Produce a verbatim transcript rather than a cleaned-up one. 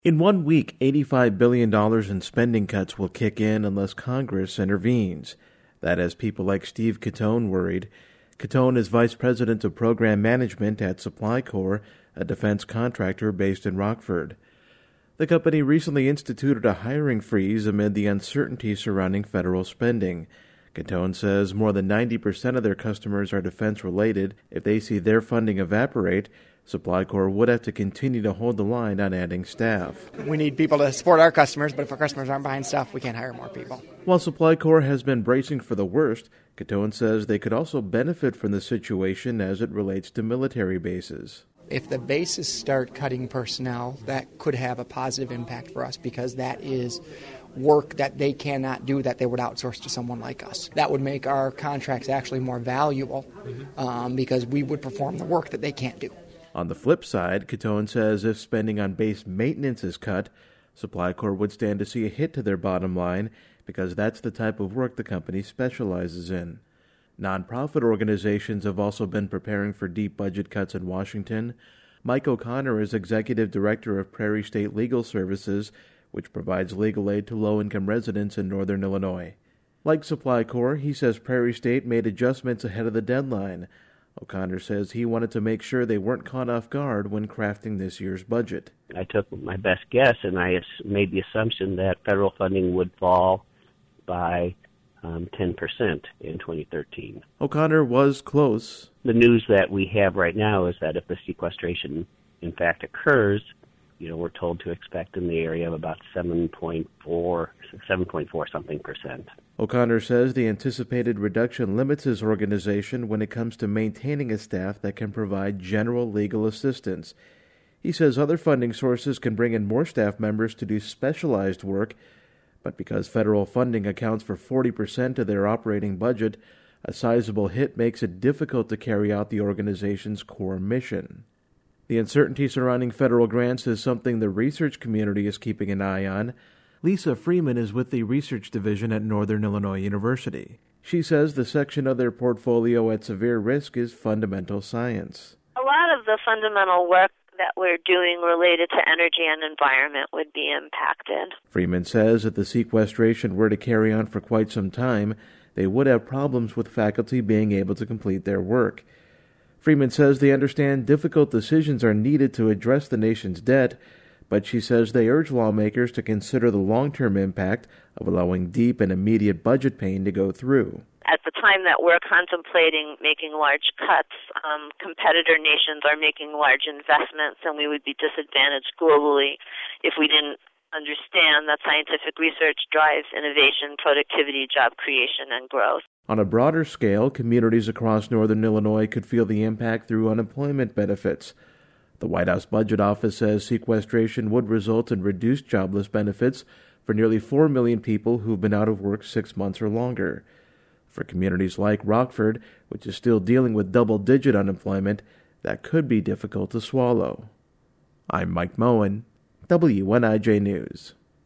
In one week, eighty-five billion dollars in spending cuts will kick in unless Congress intervenes. That has people like Steve Catone worried. Catone is Vice President of Program Management at Supply Corps, a defense contractor based in Rockford. The company recently instituted a hiring freeze amid the uncertainty surrounding federal spending. Catone says more than ninety percent of their customers are defense-related. If they see their funding evaporate, Supply Corps would have to continue to hold the line on adding staff. We need people to support our customers, but if our customers aren't buying stuff, we can't hire more people. While Supply Corps has been bracing for the worst, Catone says they could also benefit from the situation as it relates to military bases. If the bases start cutting personnel, that could have a positive impact for us because that is work that they cannot do that they would outsource to someone like us. That would make our contracts actually more valuable um, because we would perform the work that they can't do. On the flip side, Catone says if spending on base maintenance is cut, Supply Corps would stand to see a hit to their bottom line because that's the type of work the company specializes in. Nonprofit organizations have also been preparing for deep budget cuts in Washington. Mike O'Connor is Executive Director of Prairie State Legal Services, which provides legal aid to low-income residents in northern Illinois. Like Supply Corps, he says Prairie State made adjustments ahead of the deadline. O'Connor says he wanted to make sure they weren't caught off guard when crafting this year's budget. I took my best guess, and I made the assumption that federal funding would fall by um, ten percent in twenty thirteen. O'Connor was close. The news that we have right now is that if the sequestration, in fact, occurs, you know, we're told to expect in the area of about seven point four, seven point four something percent. O'Connor says the anticipated reduction limits his organization when it comes to maintaining a staff that can provide general legal assistance. He says other funding sources can bring in more staff members to do specialized work, but because federal funding accounts for forty percent of their operating budget, a sizable hit makes it difficult to carry out the organization's core mission. The uncertainty surrounding federal grants is something the research community is keeping an eye on. Lisa Freeman is with the research division at Northern Illinois University. She says the section of their portfolio at severe risk is fundamental science. A lot of the fundamental work that we're doing related to energy and environment would be impacted. Freeman says if the sequestration were to carry on for quite some time, they would have problems with faculty being able to complete their work. Freeman says they understand difficult decisions are needed to address the nation's debt, but she says they urge lawmakers to consider the long-term impact of allowing deep and immediate budget pain to go through. At the time that we're contemplating making large cuts, um, competitor nations are making large investments, and we would be disadvantaged globally if we didn't understand that scientific research drives innovation, productivity, job creation, and growth. On a broader scale, communities across northern Illinois could feel the impact through unemployment benefits. The White House Budget Office says sequestration would result in reduced jobless benefits for nearly four million people who've been out of work six months or longer. For communities like Rockford, which is still dealing with double-digit unemployment, that could be difficult to swallow. I'm Mike Moen, W N I J News.